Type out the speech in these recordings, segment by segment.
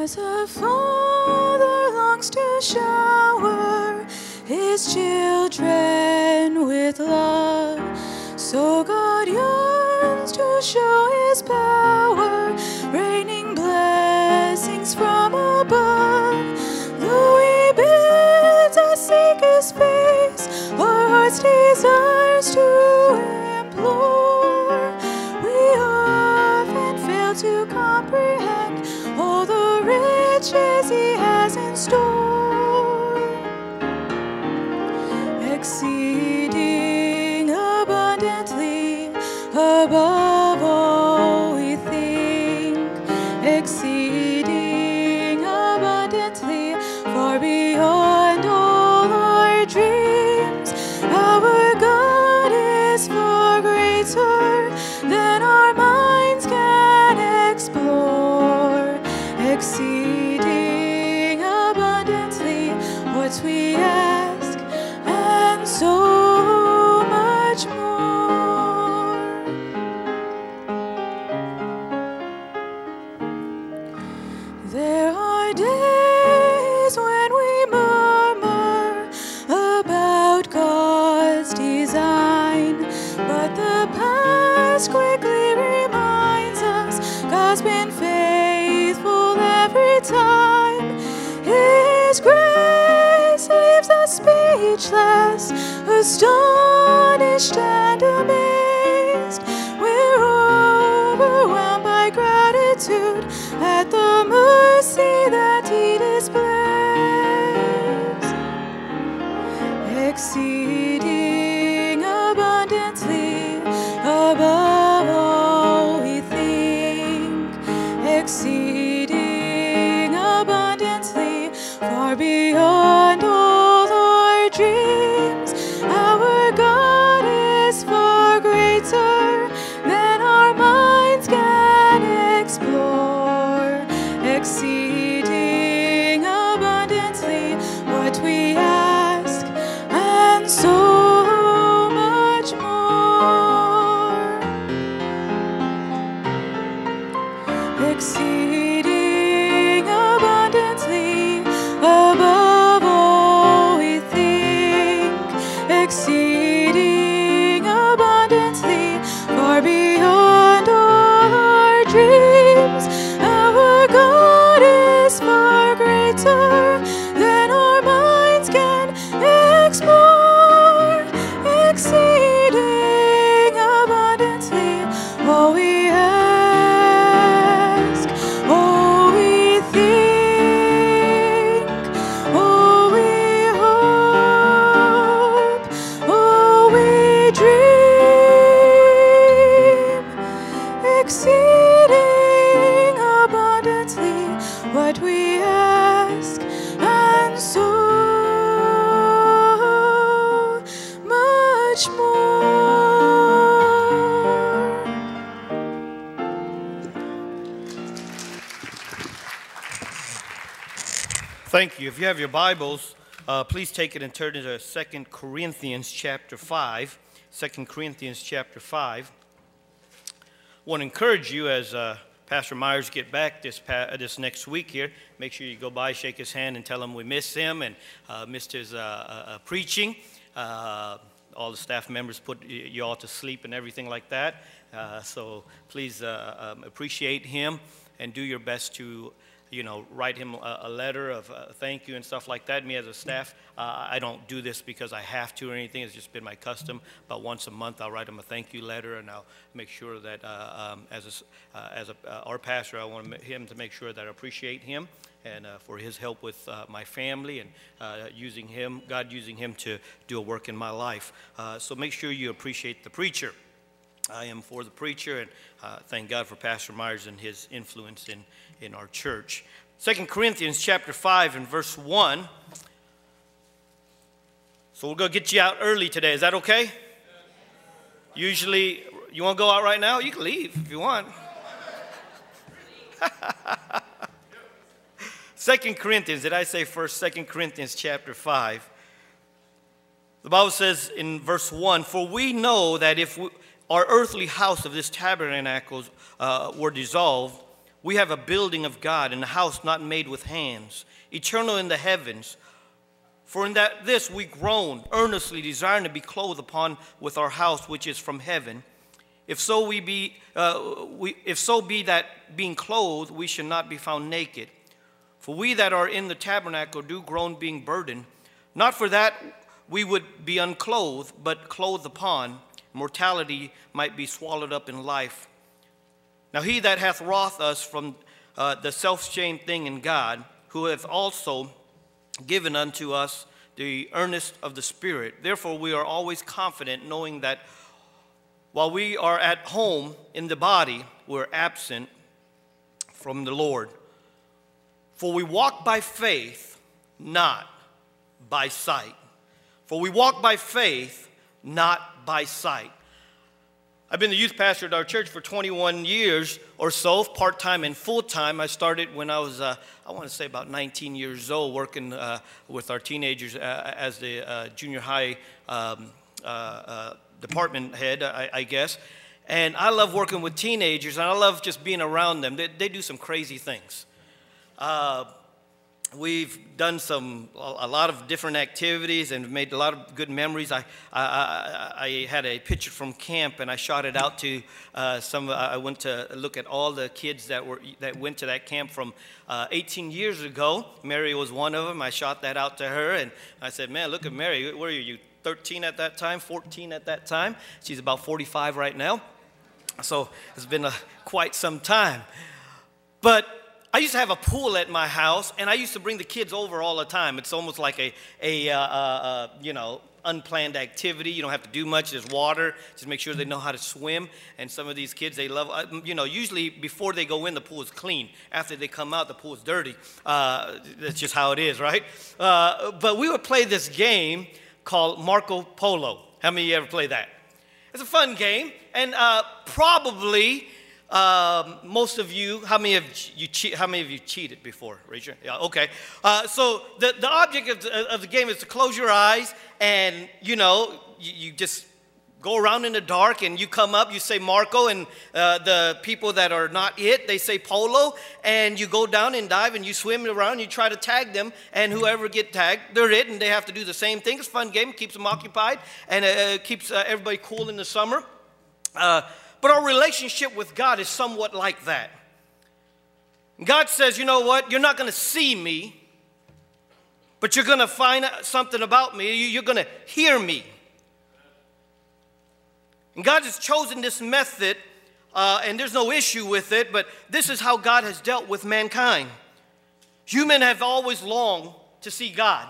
As a father longs to shower his children with love, so God yearns to show his power, raining blessings from above. Though he bids us seek his face, our heart's desires to implore, we often fail to comprehend all the riches he has in store. Exceeding abundantly above all we think, exceeding abundantly far beyond all our dreams. Our God is far greater than our minds can explore, exceeding abundantly what we ask, and so much more. There are days when we murmur about God's design, but the past quickly reminds us God's been faithful every time. His grace leaves us speechless, astonished and amazed. We're overwhelmed by gratitude at the mercy that he displays. Exceeding abundantly above all we think, exceeding abundantly far beyond all our dreams. Our God is far greater than our minds can explore, exceeding abundantly what we ask, and so much more. Exceeding abundantly above all we think, exceeding abundantly far beyond all our dreams. Our God is far greater than our minds can explore, exceeding abundantly all we ask, all we think, all we hope, all we dream, exceeding abundantly what we ask, and so much more. Thank you. If you have your Bibles, please take it and turn it to 2 Corinthians chapter 5. 2 Corinthians chapter 5. I want to encourage you as Pastor Myers get back this next week here. Make sure you go by, shake his hand, and tell him we miss him and missed his preaching. All the staff members put you all to sleep and everything like that. So please appreciate him and do your best to write him a letter of thank you and stuff like that. Me as a staff, I don't do this because I have to or anything. It's just been my custom. But once a month, I'll write him a thank you letter, and I'll make sure that our pastor, I want him to make sure that I appreciate him and for his help with my family and God using him to do a work in my life. So make sure you appreciate the preacher. I am for the preacher, and thank God for Pastor Myers and his influence in our church. 2 Corinthians chapter 5 and verse 1. So we're going to get you out early today. Is that okay? Usually, you want to go out right now? You can leave if you want. 2 Corinthians, did I say first? 2 Corinthians chapter 5. The Bible says in verse 1, "For we know that if our earthly house of this tabernacle were dissolved, we have a building of God and a house not made with hands, eternal in the heavens. For in this we groan, earnestly desiring to be clothed upon with our house which is from heaven. If so be that being clothed, we should not be found naked. For we that are in the tabernacle do groan, being burdened, not for that we would be unclothed, but clothed upon, mortality might be swallowed up in life. Now he that hath wrought us from the self-same thing in God, who hath also given unto us the earnest of the Spirit. Therefore we are always confident, knowing that while we are at home in the body, we're absent from the Lord. For we walk by faith, not by sight. For we walk by faith, not by sight. I've been the youth pastor at our church for 21 years or so, part-time and full-time. I started when I was, I want to say about 19 years old, working with our teenagers as the junior high department head, I guess. And I love working with teenagers, and I love just being around them. They do some crazy things. We've done a lot of different activities and made a lot of good memories. I had a picture from camp, and I shot it out to I went to look at all the kids that went to that camp from 18 years ago. Mary was one of them. I shot that out to her, and I said, "Man, look at Mary. Where are you? 13 at that time, 14 at that time." She's about 45 right now. So it's been quite some time. But I used to have a pool at my house, and I used to bring the kids over all the time. It's almost like a unplanned activity. You don't have to do much. There's water. Just make sure they know how to swim. And some of these kids, they love, usually before they go in, the pool is clean. After they come out, the pool is dirty. That's just how it is, right? But we would play this game called Marco Polo. How many of you ever play that? It's a fun game, and probably most of you. How many of you cheated before? Raise your. Yeah, okay. So the object of the game is to close your eyes, and you just go around in the dark, and you come up, you say Marco, and the people that are not it, they say Polo, and you go down and dive, and you swim around, and you try to tag them, and whoever get tagged, they're it, and they have to do the same thing. It's a fun game, keeps them occupied, and keeps everybody cool in the summer. But our relationship with God is somewhat like that. God says, you know what, you're not going to see me, but you're going to find out something about me. You're going to hear me. And God has chosen this method, and there's no issue with it, but this is how God has dealt with mankind. Humans have always longed to see God.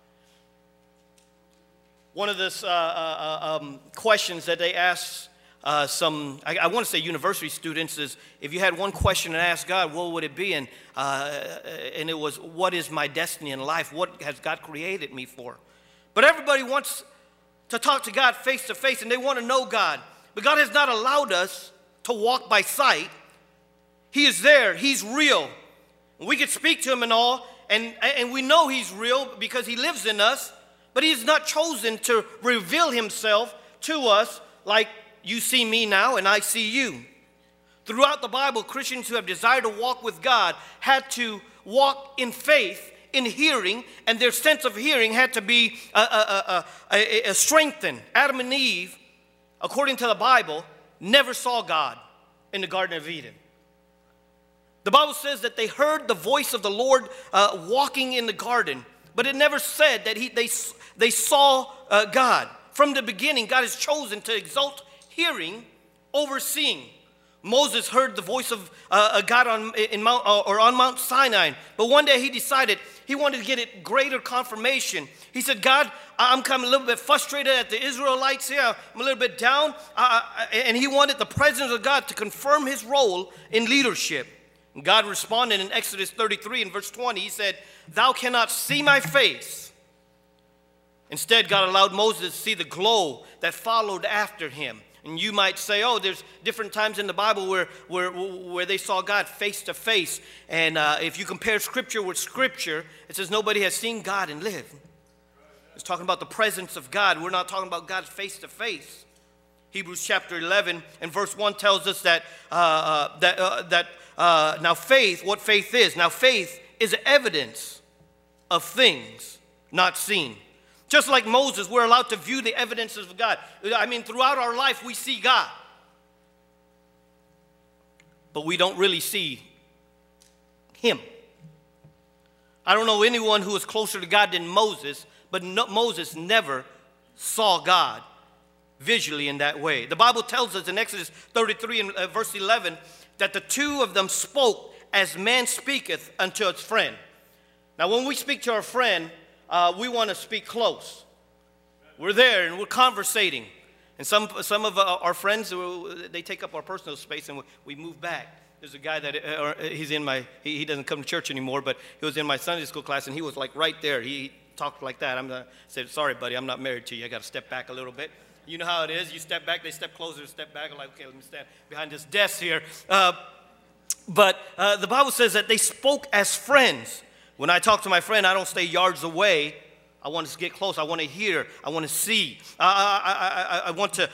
One of the questions that they asked I want to say university students is, if you had one question to ask God, what would it be? And it was, what is my destiny in life? What has God created me for? But everybody wants to talk to God face to face, and they want to know God. But God has not allowed us to walk by sight. He is there. He's real. We can speak to him and all, and we know he's real because he lives in us, but he has not chosen to reveal himself to us like you see me now and I see you. Throughout the Bible, Christians who have desired to walk with God had to walk in faith, in hearing, and their sense of hearing had to be strengthened. Adam and Eve, according to the Bible, never saw God in the Garden of Eden. The Bible says that they heard the voice of the Lord walking in the garden, but it never said that they saw God. From the beginning, God has chosen to exalt hearing over seeing. Moses heard the voice of God on Mount Sinai, but one day he decided he wanted to get it greater confirmation. He said, God, I'm coming a little bit frustrated at the Israelites here. I'm a little bit down. And he wanted the presence of God to confirm his role in leadership. And God responded in Exodus 33 and verse 20. He said, thou cannot see my face. Instead, God allowed Moses to see the glow that followed after him. And you might say, oh, there's different times in the Bible where they saw God face to face. And if you compare Scripture with Scripture, it says nobody has seen God and lived. It's talking about the presence of God. We're not talking about God face to face. Hebrews chapter 11 and verse 1 tells us that now faith, what faith is. Now faith is evidence of things not seen. Just like Moses, we're allowed to view the evidences of God. I mean, throughout our life, we see God. But we don't really see Him. I don't know anyone who is closer to God than Moses, but Moses never saw God visually in that way. The Bible tells us in Exodus 33 and verse 11 that the two of them spoke as man speaketh unto his friend. Now, when we speak to our friend, we want to speak close. We're there and we're conversating. And some of our friends, they take up our personal space and we move back. There's a guy that he doesn't come to church anymore, but he was in my Sunday school class and he was like right there. He talked like that. I said, sorry, buddy, I'm not married to you. I got to step back a little bit. You know how it is. You step back, they step closer, step back. I'm like, okay, let me stand behind this desk here. But the Bible says that they spoke as friends. When I talk to my friend, I don't stay yards away. I want to get close. I want to hear. I want to see. I want to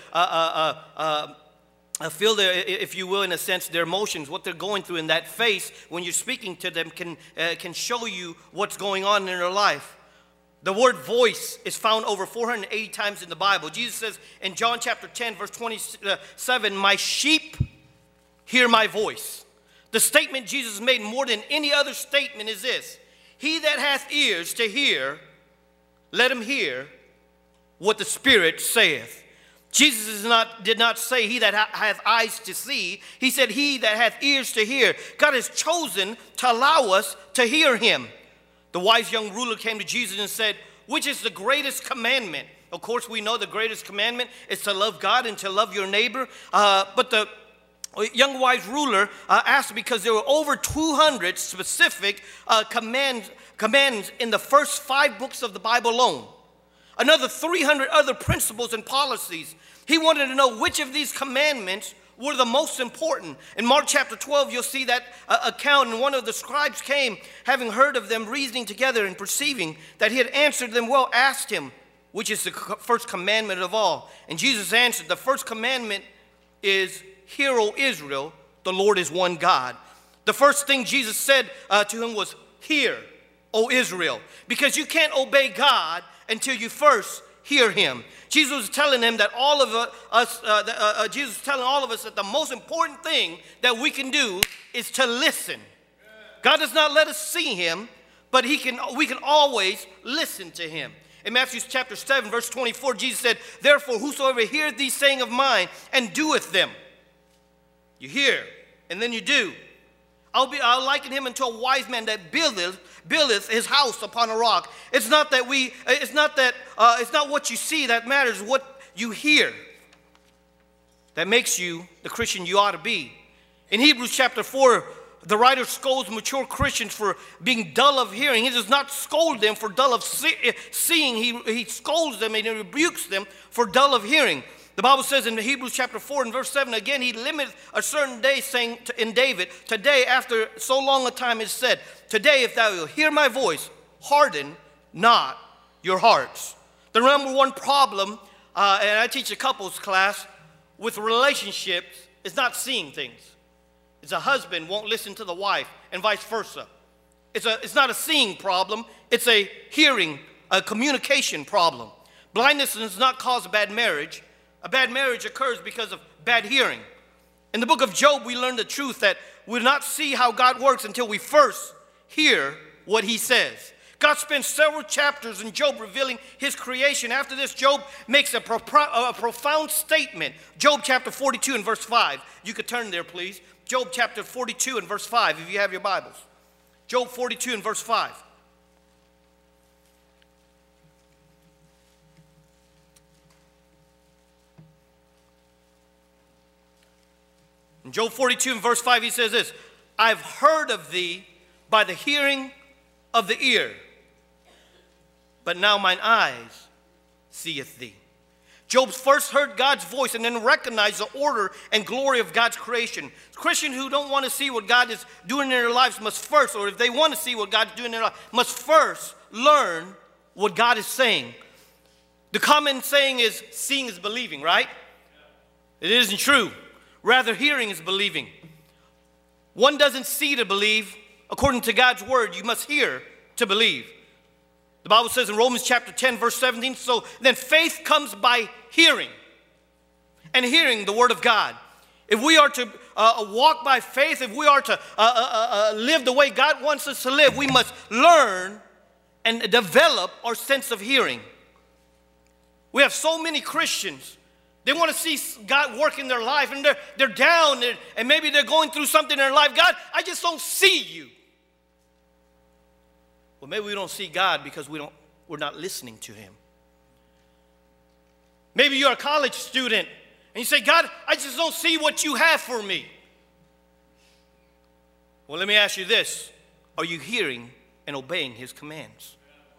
feel their, if you will, in a sense, their emotions, what they're going through in that face. When you're speaking to them, can show you what's going on in their life. The word voice is found over 480 times in the Bible. Jesus says in John chapter 10, verse 27, my sheep hear my voice. The statement Jesus made more than any other statement is this: he that hath ears to hear, let him hear what the Spirit saith. Jesus did not say he that hath eyes to see. He said he that hath ears to hear. God has chosen to allow us to hear him. The wise young ruler came to Jesus and said, which is the greatest commandment? Of course, we know the greatest commandment is to love God and to love your neighbor. But the young wise ruler asked because there were over 200 specific commands in the first 5 books of the Bible alone. Another 300 other principles and policies. He wanted to know which of these commandments were the most important. In Mark chapter 12, you'll see that account, and one of the scribes came, having heard of them reasoning together and perceiving that he had answered them well, asked him, which is the first commandment of all. And Jesus answered, the first commandment is, hear, O Israel, the Lord is one God. The first thing Jesus said to him was, hear, O Israel, because you can't obey God until you first hear him. Jesus was telling him that all of us, Jesus was telling all of us that the most important thing that we can do is to listen. God does not let us see him, but we can always listen to him. In Matthew chapter 7, verse 24, Jesus said, therefore, whosoever heareth these saying of mine and doeth them. You hear, and then you do. I'll liken him unto a wise man that buildeth his house upon a rock. It's not what you see that matters, what you hear that makes you the Christian you ought to be. In Hebrews chapter 4, the writer scolds mature Christians for being dull of hearing. He does not scold them for dull of seeing. He scolds them and he rebukes them for dull of hearing. The Bible says in Hebrews chapter 4 and verse 7, again, he limiteth a certain day, saying in David, today, after so long a time is said, today, if thou wilt hear my voice, harden not your hearts. The number one problem, and I teach a couples class, with relationships is not seeing things. It's a husband won't listen to the wife and vice versa. It's not a seeing problem. It's a hearing, a communication problem. Blindness does not cause a bad marriage. A bad marriage occurs because of bad hearing. In the book of Job, we learn the truth that we'll not see how God works until we first hear what he says. God spends several chapters in Job revealing his creation. After this, Job makes a profound statement. Job chapter 42 and verse 5. You could turn there, please. Job chapter 42 and verse 5, if you have your Bibles. Job 42 and verse 5. In Job 42 and verse 5, he says this, I've heard of thee by the hearing of the ear, but now mine eyes seeth thee. Job first heard God's voice and then recognized the order and glory of God's creation. Christians who don't want to see what God is doing in their lives must first, or if they want to see what God's doing in their life, must first learn what God is saying. The common saying is, seeing is believing, right? It isn't true. Rather, hearing is believing. One doesn't see to believe. According to God's word, you must hear to believe. The Bible says in Romans chapter 10, verse 17, so then faith comes by hearing, and hearing the word of God. If we are to walk by faith, if we are to live the way God wants us to live, we must learn and develop our sense of hearing. We have so many Christians. They want to see God work in their life, and they're down, and maybe they're going through something in their life. God, I just don't see you. Well, maybe we don't see God because we're not listening to him. Maybe you're a college student, and you say, God, I just don't see what you have for me. Well, let me ask you this. Are you hearing and obeying his commands?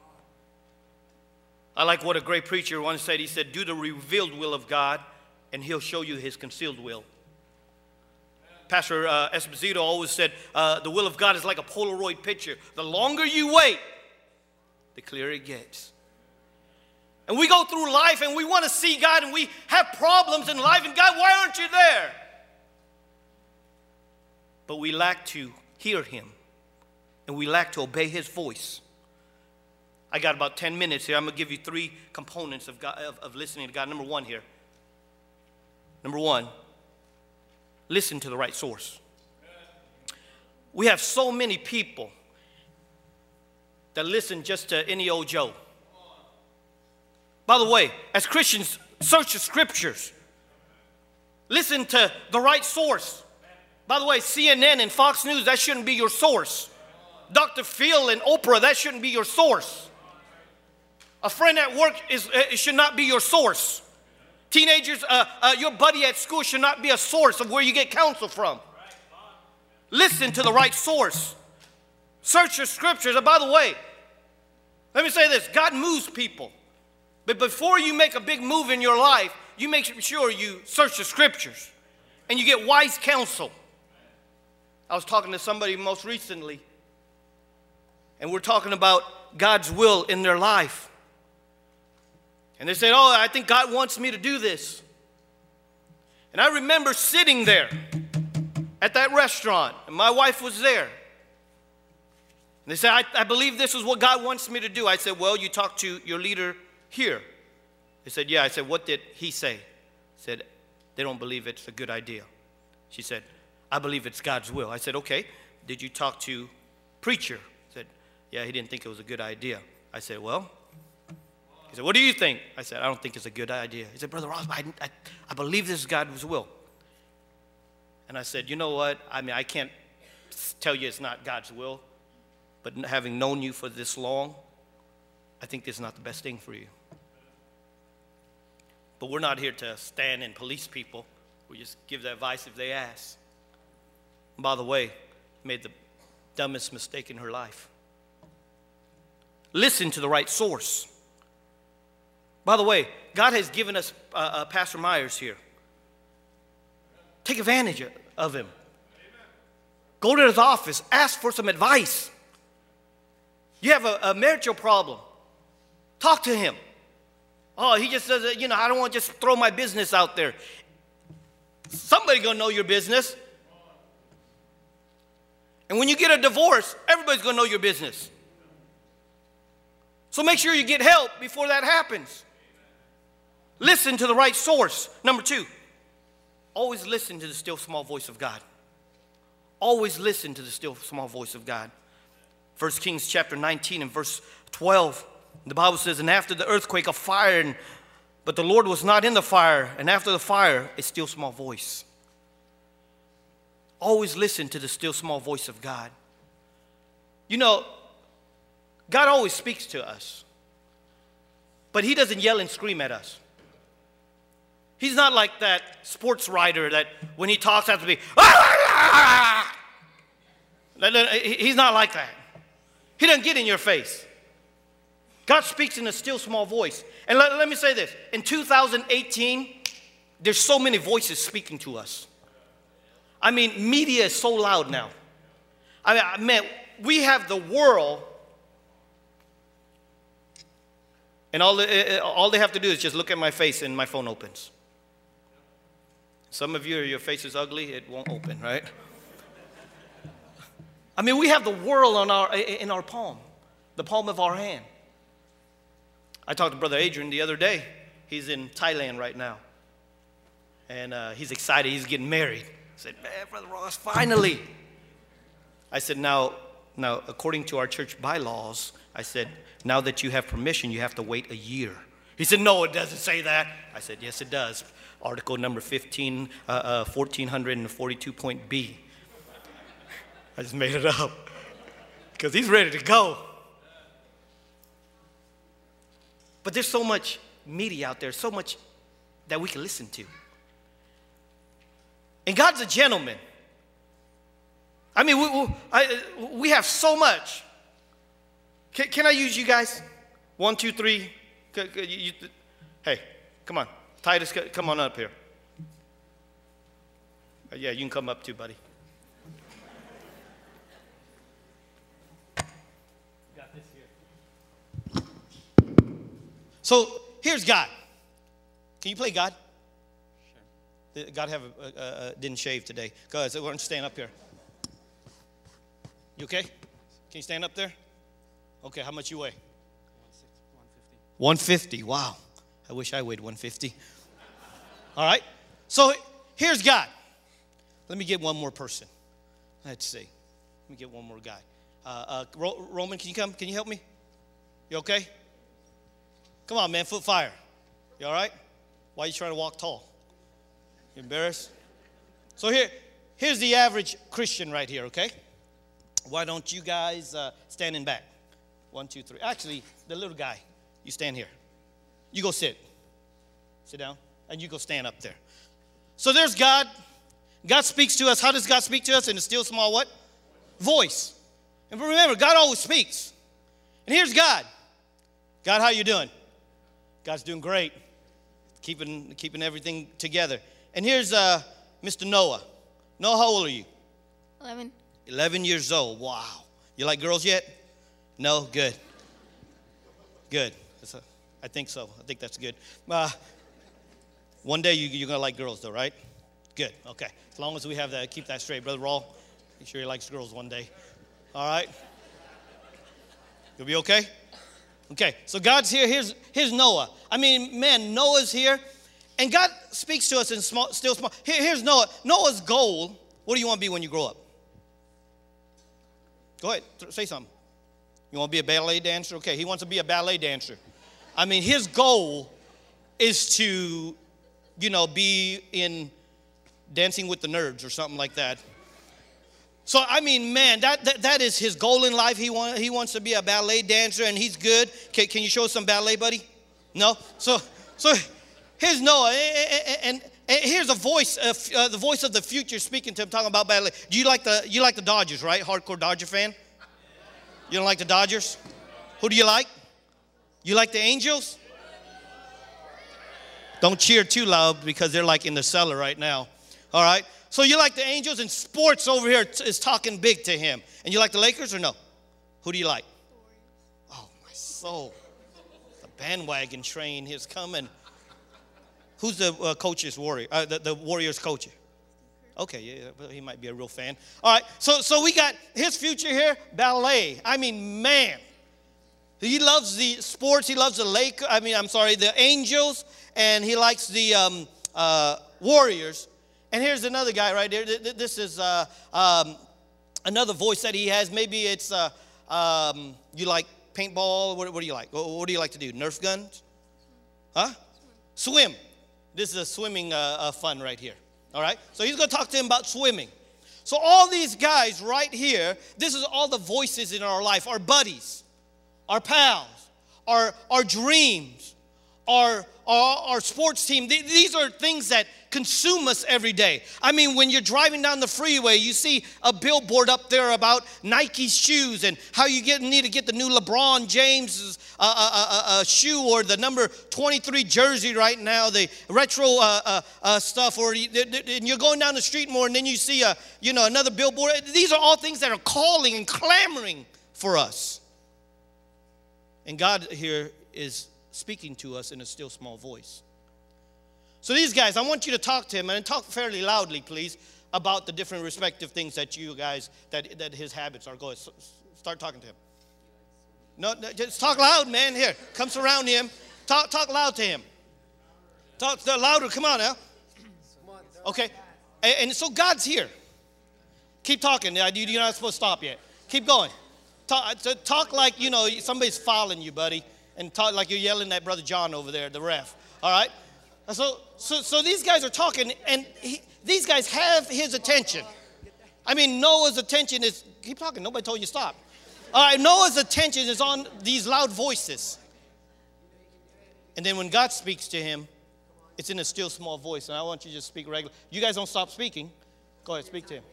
I like what a great preacher once said. He said, do the revealed will of God, and he'll show you his concealed will. Pastor Esposito always said, the will of God is like a Polaroid picture. The longer you wait, the clearer it gets. And we go through life, and we want to see God, and we have problems in life, and God, why aren't you there? But we lack to hear him, and we lack to obey his voice. I got about 10 minutes here. I'm going to give you 3 components of, God, of listening to God. Number 1 here. Number 1, listen to the right source. We have so many people that listen just to any old Joe. By the way, as Christians, search the scriptures. Listen to the right source. By the way, CNN and Fox News, that shouldn't be your source. Dr. Phil and Oprah, that shouldn't be your source. A friend at work it should not be your source. Teenagers, your buddy at school should not be a source of where you get counsel from. Listen to the right source. Search your scriptures. And by the way, let me say this. God moves people. But before you make a big move in your life, you make sure you search the scriptures and you get wise counsel. I was talking to somebody most recently, and we're talking about God's will in their life. And they said, oh, I think God wants me to do this. And I remember sitting there at that restaurant, and my wife was there. And they said, I believe this is what God wants me to do. I said, well, you talked to your leader here. They said, yeah. I said, what did he say? I said, they don't believe it's a good idea. She said, I believe it's God's will. I said, okay. Did you talk to preacher? I said, yeah, he didn't think it was a good idea. I said, well. He said, what do you think? I said, I don't think it's a good idea. He said, Brother Ross, I believe this is God's will. And I said, you know what? I mean, I can't tell you it's not God's will, but having known you for this long, I think this is not the best thing for you. But we're not here to stand and police people. We just give the advice if they ask. And by the way, made the dumbest mistake in her life. Listen to the right source. By the way, God has given us Pastor Myers here. Take advantage of him. Go to his office. Ask for some advice. You have a marital problem. Talk to him. Oh, he just says, I don't want to just throw my business out there. Somebody's going to know your business. And when you get a divorce, everybody's going to know your business. So make sure you get help before that happens. Listen to the right source. Number 2, always listen to the still small voice of God. Always listen to the still small voice of God. 1 Kings chapter 19 and verse 12. The Bible says, and after the earthquake, a fire, but the Lord was not in the fire. And after the fire, a still small voice. Always listen to the still small voice of God. You know, God always speaks to us, but he doesn't yell and scream at us. He's not like that sports writer that when he talks has to be, he's not like that. He doesn't get in your face. God speaks in a still small voice. And let me say this. In 2018, there's so many voices speaking to us. I mean, media is so loud now. I mean, we have the world, and all they have to do is just look at my face and my phone opens. Some of you, your face is ugly, it won't open, right? I mean, we have the world in our palm, the palm of our hand. I talked to Brother Adrian the other day. He's in Thailand right now. And he's excited. He's getting married. I said, man, Brother Ross, finally. I said, now, according to our church bylaws, I said, now that you have permission, you have to wait a year. He said, no, it doesn't say that. I said, yes, it does. Article number 1442.B. I just made it up because he's ready to go. But there's so much media out there, so much that we can listen to. And God's a gentleman. I mean, we have so much. Can I use you guys? 1, 2, 3. Hey, come on. Titus, come on up here. Yeah, you can come up too, buddy. Got this here. So here's God. Can you play God? Sure. God didn't shave today. Go ahead, so why don't you stand up here? You okay? Can you stand up there? Okay, how much you weigh? 150. 150, wow. I wish I weighed 150. All right, so here's God. Let me get one more person. Let's see. Let me get one more guy. Roman, can you come? Can you help me? You okay? Come on, man, foot fire. You all right? Why are you trying to walk tall? You embarrassed? So here's the average Christian right here, okay? Why don't you guys stand in back? 1, 2, 3. Actually, the little guy, you stand here. You go sit. Sit down. And you go stand up there. So there's God. God speaks to us. How does God speak to us? In a still small what? Voice. And remember, God always speaks. And here's God. God, how you doing? God's doing great. Keeping everything together. And here's Mr. Noah. Noah, how old are you? 11. 11 years old. Wow. You like girls yet? No? Good. Good. I think so. I think that's good. One day you're going to like girls though, right? Good. Okay. As long as we have that, keep that straight. Brother Raul, make sure he likes girls one day. All right? You'll be okay? Okay. So God's here. Here's Noah. I mean, man, Noah's here. And God speaks to us in still small. Here's Noah. Noah's goal, what do you want to be when you grow up? Go ahead. Say something. You want to be a ballet dancer? Okay. He wants to be a ballet dancer. I mean, his goal is to, be in Dancing with the Nerds or something like that. So, I mean, man, that is his goal in life. He wants to be a ballet dancer, and he's good. Can you show us some ballet, buddy? No? So here's Noah, and here's a voice, the voice of the future speaking to him, talking about ballet. You like the Dodgers, right? Hardcore Dodger fan? You don't like the Dodgers? Who do you like? You like the Angels? Don't cheer too loud because they're like in the cellar right now. All right? So you like the Angels, and sports over here is talking big to him. And you like the Lakers or no? Who do you like? Oh, my soul. The bandwagon train is coming. Who's the coach's Warrior? The Warriors coach? Okay, yeah, he might be a real fan. All right, so we got his future here, ballet. I mean, man. He loves the sports. He loves the Angels, and he likes the Warriors. And here's another guy right there. This is another voice that he has. Maybe it's you like paintball. What do you like? What do you like to do? Nerf guns? Huh? Swim. This is a swimming fun right here. All right? So he's going to talk to him about swimming. So all these guys right here, this is all the voices in our life, our buddies, our pals, our dreams, our sports team. These are things that consume us every day. I mean, when you're driving down the freeway, you see a billboard up there about Nike shoes and how you need to get the new LeBron James shoe or the number 23 jersey right now, the retro stuff, and you're going down the street more and then you see another billboard. These are all things that are calling and clamoring for us. And God here is speaking to us in a still small voice. So these guys, I want you to talk to him, and talk fairly loudly, please. about the different respective things that you guys, that his habits are. Go ahead, start talking to him. No, just talk loud, man. Here, come surround him. Talk loud to him. Talk louder. Come on now. Okay. And so God's here. Keep talking. You're not supposed to stop yet. Keep going. Talk like, somebody's following you, buddy. And talk like you're yelling at Brother John over there, the ref. All right? So these guys are talking, and these guys have his attention. I mean, Noah's attention is, keep talking. Nobody told you to stop. All right, Noah's attention is on these loud voices. And then when God speaks to him, it's in a still small voice. And I want you to just speak regular. You guys don't stop speaking. Go ahead, speak to him.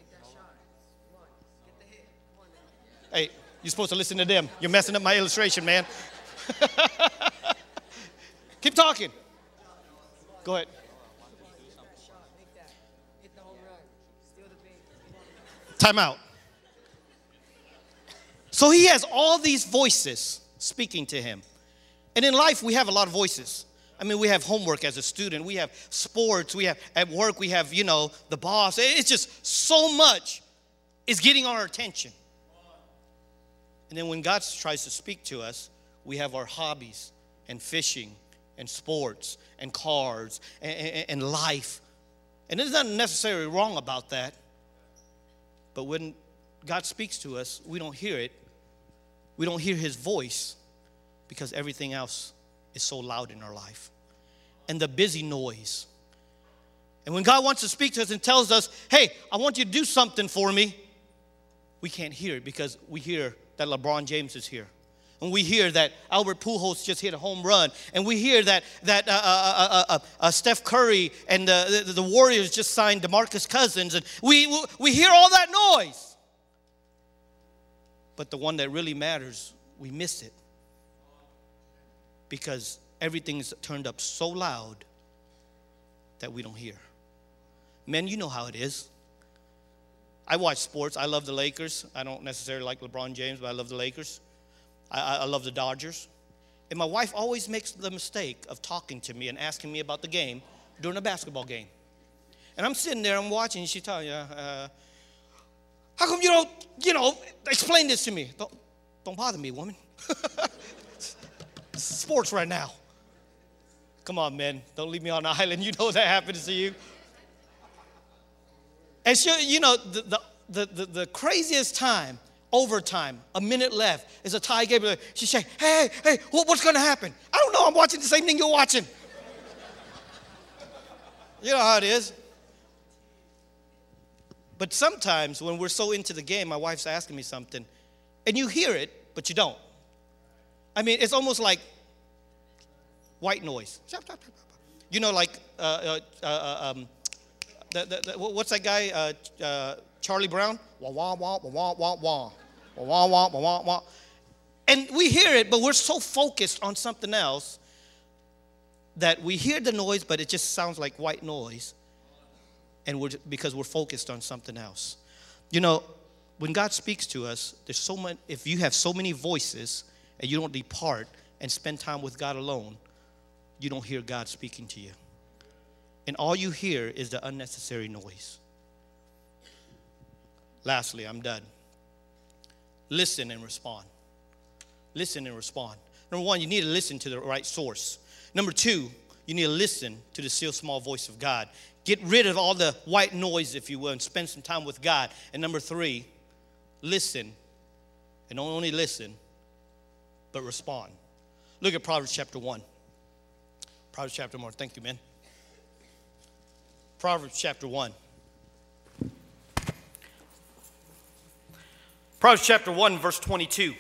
Hey, you're supposed to listen to them. You're messing up my illustration, man. Keep talking. Go ahead. Time out. So he has all these voices speaking to him. And in life, we have a lot of voices. I mean, we have homework as a student. We have sports. We have at work, we have, the boss. It's just so much is getting our attention. And then when God tries to speak to us, we have our hobbies and fishing and sports and cars and life. And there's nothing necessarily wrong about that. But when God speaks to us, we don't hear it. We don't hear his voice because everything else is so loud in our life. And the busy noise. And when God wants to speak to us and tells us, hey, I want you to do something for me, we can't hear it because we hear that LeBron James is here. And we hear that Albert Pujols just hit a home run. And we hear that Steph Curry and the Warriors just signed DeMarcus Cousins. And we hear all that noise. But the one that really matters, we miss it. Because everything's turned up so loud that we don't hear. Men, you know how it is. I watch sports. I love the Lakers. I don't necessarily like LeBron James, but I love the Lakers. I love the Dodgers. And my wife always makes the mistake of talking to me and asking me about the game during a basketball game. And I'm sitting there, I'm watching, and she's telling you, how come you don't, explain this to me? Don't bother me, woman. Sports right now. Come on, man. Don't leave me on an island. You know that happens to you. And she, the craziest time, overtime, a minute left, is a tie game. She say, hey, what's going to happen? I don't know. I'm watching the same thing you're watching. You know how it is. But sometimes when we're so into the game, my wife's asking me something, and you hear it, but you don't. I mean, it's almost like white noise. Like what's that guy, Charlie Brown? Wah, wah, wah, wah, wah, wah, wah, wah, wah, wah. And we hear it, but we're so focused on something else that we hear the noise, but it just sounds like white noise. And because we're focused on something else. When God speaks to us, there's so much. If you have so many voices and you don't depart and spend time with God alone, you don't hear God speaking to you. And all you hear is the unnecessary noise. Lastly, I'm done. Listen and respond. Listen and respond. Number one, you need to listen to the right source. Number two, you need to listen to the still small voice of God. Get rid of all the white noise, if you will, and spend some time with God. And number three, listen. And don't only listen, but respond. Look at Proverbs chapter 1. Proverbs chapter 1. Thank you, man. Proverbs chapter 1. Proverbs chapter 1, verse 22.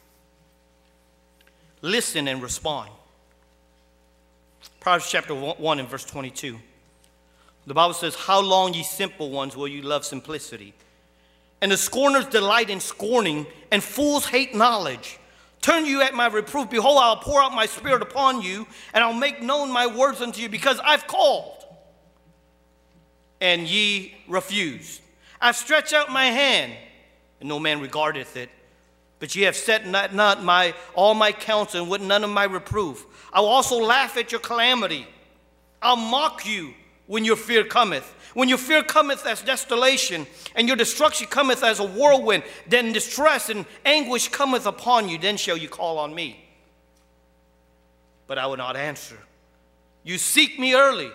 Listen and respond. Proverbs chapter 1 and verse 22. The Bible says, how long, ye simple ones, will you love simplicity? And the scorners delight in scorning, and fools hate knowledge. Turn you at my reproof. Behold, I'll pour out my spirit upon you, and I'll make known my words unto you, because I've called, and ye refused. I've stretched out my hand, and no man regardeth it. But ye have set not all my counsel, and with none of my reproof. I will also laugh at your calamity. I'll mock you when your fear cometh. When your fear cometh as desolation, and your destruction cometh as a whirlwind, then distress and anguish cometh upon you, then shall you call on me. But I will not answer. You seek me early,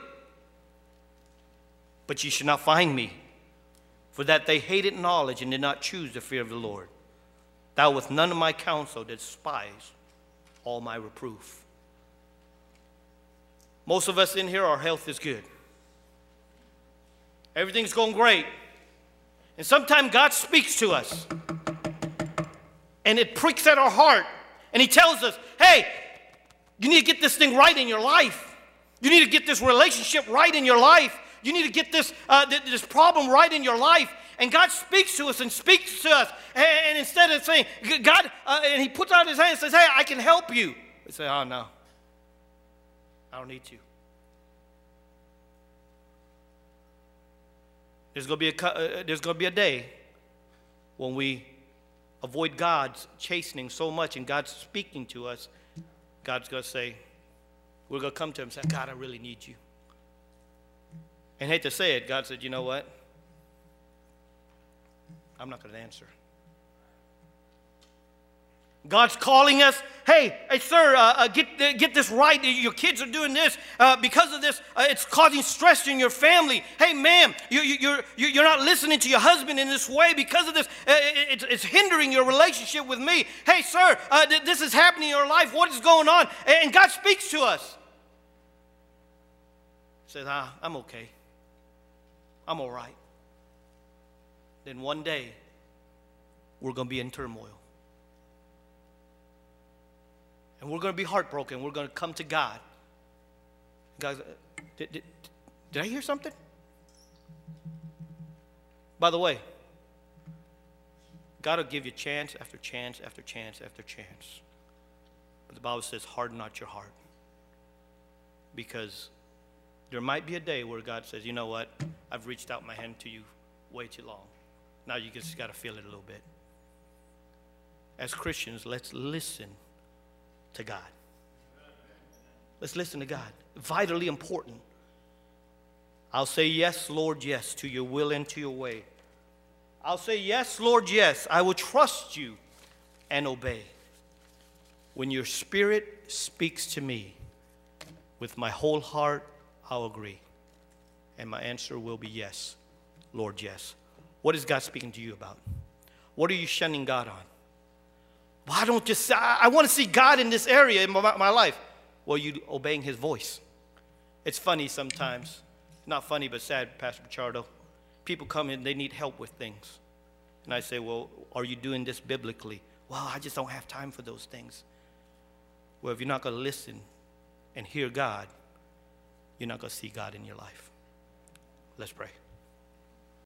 but ye shall not find me. For that they hated knowledge and did not choose the fear of the Lord. Thou with none of my counsel didst despise all my reproof. Most of us in here, our health is good. Everything's going great. And sometimes God speaks to us. And it pricks at our heart. And he tells us, hey, you need to get this thing right in your life. You need to get this relationship right in your life. You need to get this problem right in your life. And God speaks to us and speaks to us. And instead of saying, God, and he puts out his hand and says, hey, I can help you. We say, oh, no. I don't need you. There's going to be a day when we avoid God's chastening so much and God's speaking to us. God's going to say, we're going to come to him and say, God, I really need you. And I hate to say it, God said, you know what? I'm not going to answer. God's calling us, hey, sir, get this right. Your kids are doing this. Because of this, it's causing stress in your family. Hey, ma'am, you're not listening to your husband in this way. Because of this, it's hindering your relationship with me. Hey, sir, this is happening in your life. What is going on? And God speaks to us. He says, I'm okay. I'm all right. Then one day, we're going to be in turmoil. And we're going to be heartbroken. We're going to come to God. Guys, did I hear something? By the way, God will give you chance after chance after chance after chance. But the Bible says, harden not your heart. Because there might be a day where God says, you know what? I've reached out my hand to you way too long. Now you just got to feel it a little bit. As Christians, let's listen to God. Let's listen to God. Vitally important. I'll say yes, Lord, yes, to your will and to your way. I'll say yes, Lord, yes. I will trust you and obey. When your spirit speaks to me, with my whole heart, I'll agree. And my answer will be yes, Lord, yes. What is God speaking to you about? What are you shunning God on? Well, I want to see God in this area in my life. Well, you obeying his voice. It's funny sometimes. Not funny, but sad, Pastor Pichardo. People come in, they need help with things. And I say, well, are you doing this biblically? Well, I just don't have time for those things. Well, if you're not going to listen and hear God, you're not going to see God in your life. Let's pray.